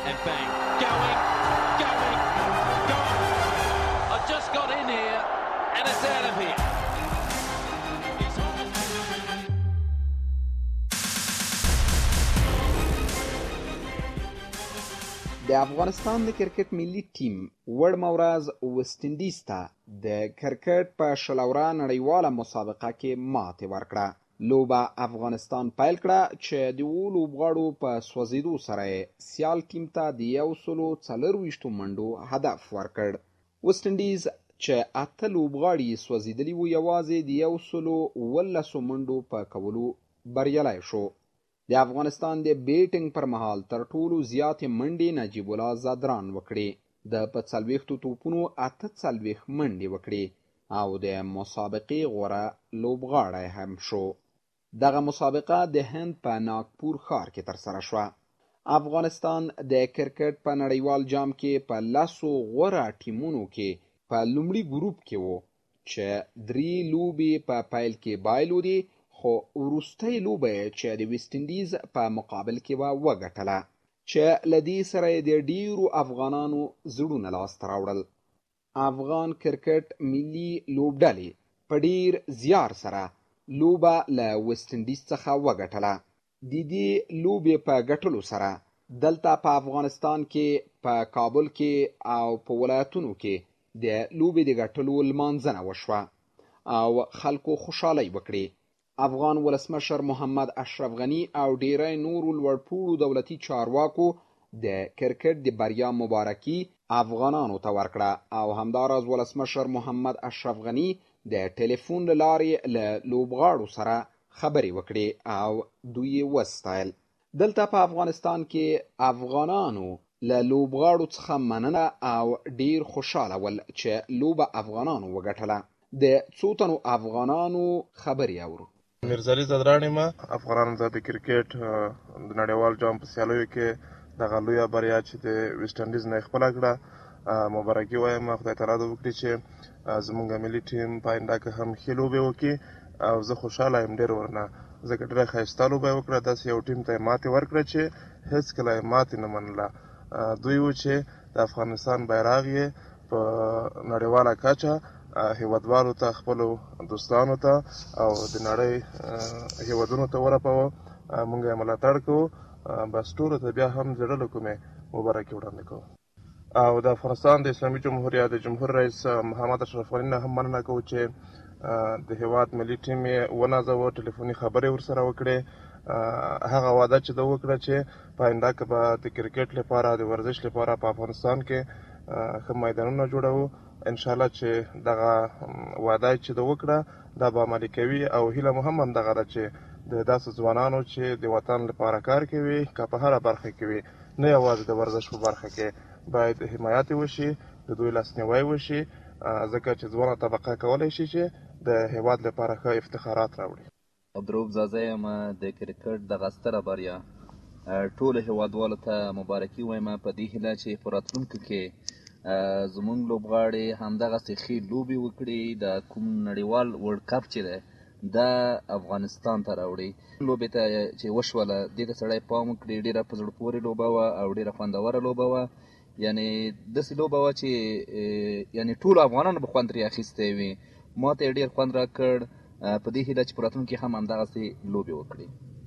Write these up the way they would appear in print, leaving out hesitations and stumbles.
and bang. Going. I've just got in here and it's out of here. د افغانستان د کرکټ ملي ټیم وړمه ورځ ویسټ انډیز ته د کرکټ په شلوره نړیواله مسابقه کې ماتې ورکړه. لوبه افغانستان پیل کړه چې د اوو لوبغاړو په سوځېدو سره یې سیال ټیم ته د 140 منډو هدف ورکړ. ویسټ انډیز چې 8 لوبغاړي سوځېدلي وو یوازې د 117 منډو په کولو بریالی شو. د افغانستان د بیټینګ پر مهال تر ټولو زیاتې منډې نجیب الله زادران وکړې. د په 40 توپونو 48 منډې وکړې او د مسابقې غوره لوبغاړی هم شو. دغه مسابقه د هند په ناګپور ښار کې ترسره شوه. افغانستان د کرکټ په نړیوال جام کې په 10 غوره ټیمونو کې په لومړي ګروپ کې وو چې 3 لوبې په پیل کې بایلودې، خو وروستۍ لوبه چې د ویسټ انډیز په مقابل کې به وګټله چې له دې سره یې د ډیرو افغانانو زړونه لاسته راوړل. افغان کرکټ ملي لوبډلې په ډیر زیار سره لوبه له ویسټ انډیز څخه وګټله. د دې لوبې په ګټلو سره دلته په افغانستان کې په کابل کې او په ولایتونو کې د لوبې د ګټلو لمانځنه وشوه او خلکو خوشحالۍ وکړې. افغان ولسمشر محمد اشرف غني او ډیری نورو لوړپوړو دولتي چارواکو د کرکټ د بریا مبارکي افغانانو ته ورکړه او همداراز ولسمشر محمد اشرف غني د ټلیفون له لارې له لوبغاړو سره خبرې وکړې او دوی یې وستایل. دلته په افغانستان کې افغانانو له لوبغاړو څخه مننه او ډیر خوشحاله ول چې لوبه افغانانو وګټله. د څو تنو افغانانو خبرې اورو. میرزالي زادران یم. افغانانو ته د کرکټ د نړیوال جام په سیالیو کې دغه لویه بریا چې د ویسټ انډیز نه یې خپله کړه مبارکي وایم. خدای تعالی دې وکړي چې زموږ ملي ټیم په آینده کې هم ښې لوبې وکړي او زه خوشحاله یم ډېر ورنه، ځکه ډېره ښایسته لوبه یې وکړه. داسې یو ټیم ته یې ماتې ورکړه چې هېڅکله یې ماتې نه منله. دوی و چې د افغانستان بیرغ یې په نړیواله کچه هیوادوالو ته، خپلو دوستانو ته او د نړۍ هیوادونو ته ورپوه. موږ یې ملاتړ کوو. بس ټولو ته بیا هم زړه له کومې مبارکي وړاندې کوو او د افغانستان د اسلامي جمهوریت د جمهور رئیس محمد اشرف غني نه هم مننه کوو چې د هیواد ملي ټیم یې ونازوه، ټلیفوني خبرې ورسره وکړې. هغه وعده چې ده وکړه چې په آینده کې به د کرکټ لپاره د ورزش لپاره په افغانستان کې ښه میدانونه جوړوو. انشاءالله چې دغه وعده چې ده وکړه دا به عملي کوي او هیله مو هم همدغه ده چې د داسې ځوانانو چې د وطن لپاره کار کوي، که په هره برخه کې وي، نه یوازې د ورزش په برخه کې، باید حمایت وشي، د دوی لاسنیوی وشي، ځکه چې ځوانه طبقه کولی شي چې د هیواد لپاره ښه افتخارات راوړي. عبدالرؤف زازه یم. د کرکټ دغه ستره بریا ټولو هیوادوالو ته مبارکي وایم په دې هیله چې په راتلونکو کې زمونږ لوبغاړي همدغسې ښې لوبې وکړي، د کوم نړیوال ورلډ کپ چې دی دا افغانستان ته راوړي. لوبې ته چې وشوله دې ته سړی پام وکړي، ډېره په زړه پورې لوبه وه او ډېره خوندوره لوبه وه. یعنې داسې لوبه وه چې یعنې ټولو افغانانو به خوند ترې اخیستی وي. ما ته یې ډېر خوند راکړ. په دې هیله چې په راتلونکي هم همدغسې لوبې وکړي.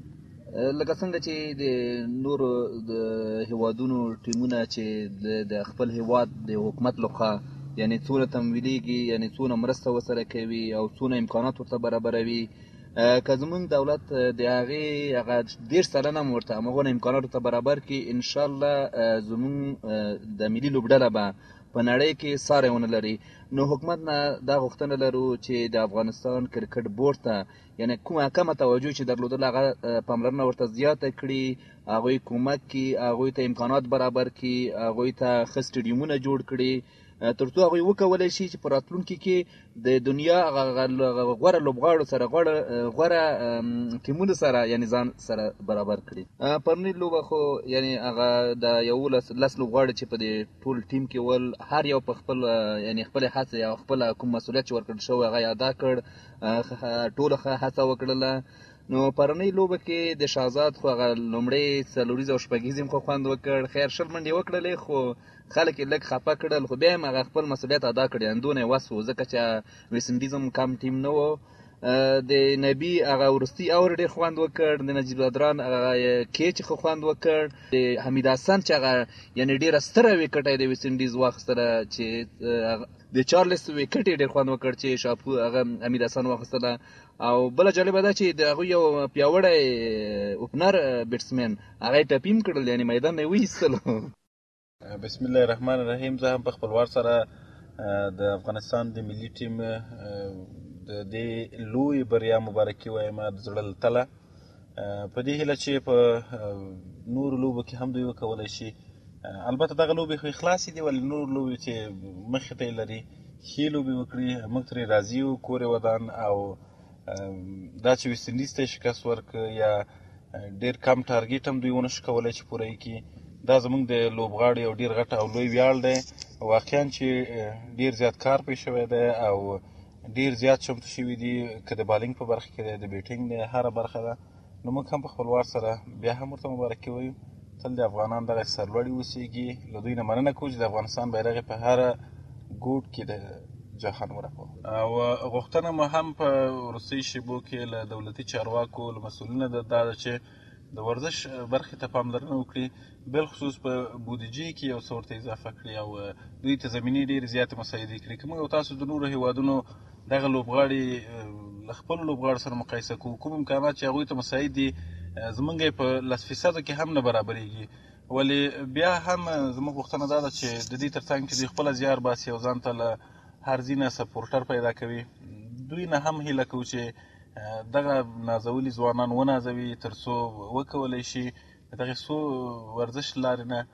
لکه څنګه چې د نورو د هیوادونو ټیمونه چې د خپل هیواد د حکومت لخوا یعنې څونه تمویلیږي، یعنې څونه مرسته ورسره کوي او څونه امکانات ورته برابروي، که زمونږ دولت د هغې هغه 10 سلنه هم ورته همغونه امکانات ورته برابر کړي، انشاءالله زمونږ د ملي لوبډله به په نړۍ کې ساری ونه لري. نو حکومت نه دا غوښتنه لرو چې د افغانستان کرکټ بورډ ته یعنې کومه کمه توجه چې درلودل هغه پاملرنه ورته زیاته کړي، هغوی کومک کړي، هغوی ته امکانات برابر کړي، هغوی ته ښه سټیډیمونه جوړ کړي، تر څو هغوی وکولی شي چې په راتلونکي کې د دنیا غوره لوبغاړو سره غوره ټیمونو سره یعنې ځان سره برابر کړي. پرونۍ لوبه خو یعنې هغه د 11 لوبغاړي چې په دې ټول ټیم کې ول، هر یو په خپل یعنې خپلې هڅې او خپله کوم مسؤلیت چې ورکړل شوی هغه یې ادا کړ، ټولو ښه هڅه وکړله. نو پرونۍ لوبه کې د شهزاد خو هغه لومړی څلوریز او شپږیز خو خوند وکړ، خیر شل منډې وکړلې خو خلک یې لږ خفه کړل، خو بیا هم هغه خپل مسؤلیت ادا کړی، اندونه یې وس و ځکه چې ویسټ انډیز هم کم ټیم نه و. د نبي هغه وروستي اور ډېر خوند وکړ، د نجیب الرحمن هغه کیچ خو خوند وکړ، د حمید حسن چې هغه یعنې ډېره ستره وکټ یې د ویسټ انډیز واخیستله چې د چارلس وکټ یې ډېر خوند وکړ چې شاپو هغه حمید حسن واخیستله. او بله جالبه ده چې د هغوی یو پیاوړی اوپنر بیټسمین هغه یې ټپي هم کړل، یعنې میدان نه یې وایستلو. بسم الله الرحمن الرحیم. زه هم په خپل وار سره د افغانستان د ملي ټیم د دې لوی بریا مبارکي وایم د زړه له تله، په دې هیله چې په نورو لوبو کې هم دوی وکولی شي. البته دغه لوبې خو خلاصې دي، ولې نور لوبې چې مخې ته یې لري ښې لوبې وکړي، موږ ترې راضي یو کور یې ودان. او دا چې ویسټ انډیز ته یې شکست ورکړه یا ډېر کم ټارګېټ هم دوی ونه شو کولی چې پوره یې کړي، دا زموږ د لوبغاړو یو ډېر غټ او لوی ویاړ دی. واقعا چې ډېر زیات کار پرې شوی دی او ډېر زیات چمتو شوي دي، که د بالینګ په برخه کې دی، د بیټینګ دی، هره برخه ده. نو موږ هم په خپل وار سره بیا هم ورته مبارکي وایو. تل د افغانان دغه سرلوړي اوسېږي. له دوی نه مننه کوو چې د افغانستان بیرغ په هره ګوټ کې د جهان ورپو. او غوښتنه مو هم په وروستیو شېبو کې له دولتي چارواکو له مسؤلینو دا ده چې د ورزش برخې ته پاملرنه وکړي، بالخصوص په بودیجې کې یو څه ورته اضافه کړي او دوی ته زمینې ډېرې زیاتې مساعدې کړي. که موږ او تاسو د نورو هېوادونو دغه لوبغاړي له خپلو لوبغاړو سره مقایسه کوو، کوم امکانات چې هغوی ته مساعد دي زموږ یې په 10% کې هم نه برابرېږي. ولې بیا هم زموږ غوښتنه دا ده چې د دې تر څنګ چې دوی خپله زیار باسي او ځان ته له هر ځینه سپورټر پیدا کوي، دوی نه هم هیله کوو چې دغه نازولي ځوانان ونازوي تر څو وکولی شي د دغې څو ورزش لارې نه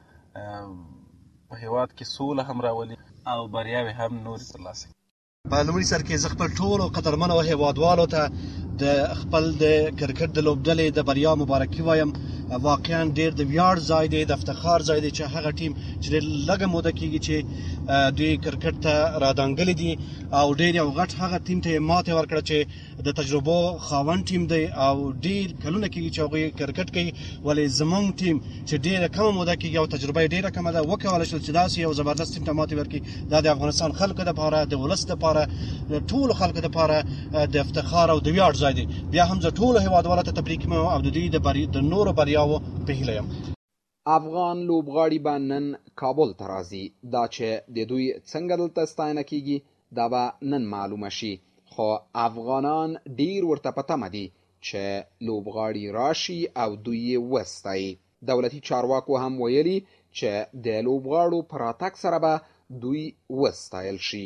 په هېواد کې سوله هم راولي او بریاوې هم نورې ترلاسه کړي. په لومړي سر کې زه خپل ټولو قدرمنو هېوادوالو ته د خپل د کرکټ د لوبډلې د بریا مبارکي وایم. واقعا ډېر د ویاړ ځای دی، د افتخار ځای دی چې هغه ټیم چې ډېر لږه موده کېږي چې دوی کرکټ ته رادانګلي دي او ډېر یو غټ هغه ټیم ته یې ماتې ورکړه چې د تجربو خاوند ټیم دی او ډېر کلونه کېږي چې هغوی کرکټ کوي. ولې زموږ ټیم چې ډېره کمه موده کېږي او تجربه یې ډېره کمه ده وکولی شول چې داسې یو زبردست ټیم ته ماتې ورکړي. دا د افغانستان خلکو دپاره، د ولس دپاره، د ټولو خلکو دپاره د افتخار او د ویاړ ځای دی. بیا هم زه ټولو هېوادوالو ته تبریک کوم او د دوی د نورو بریاوو په هیله یم. افغان لوبغاړي به نن کابل ته راځي. دا چې د دوی څنګه دلته ستاینه کیږي دا به نن معلومه شي، خو افغانان ډیر ورته په تمه دي چې لوبغاړي راشي او دوی یې وستایي. دولتي چارواکو هم ویلي چې د لوبغاړو په راتګ سره به دوی وستایل شي.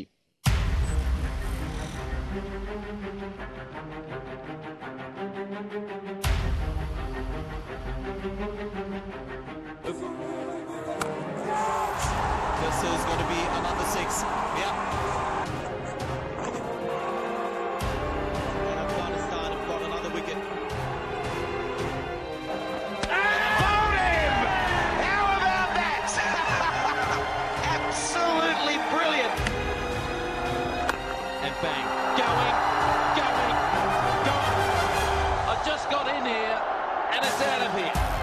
This is going to be another six. Yeah. And Afghanistan have got another wicket. And found him! How about that? Absolutely brilliant. And bang. Going. I just got in here and it's out of here.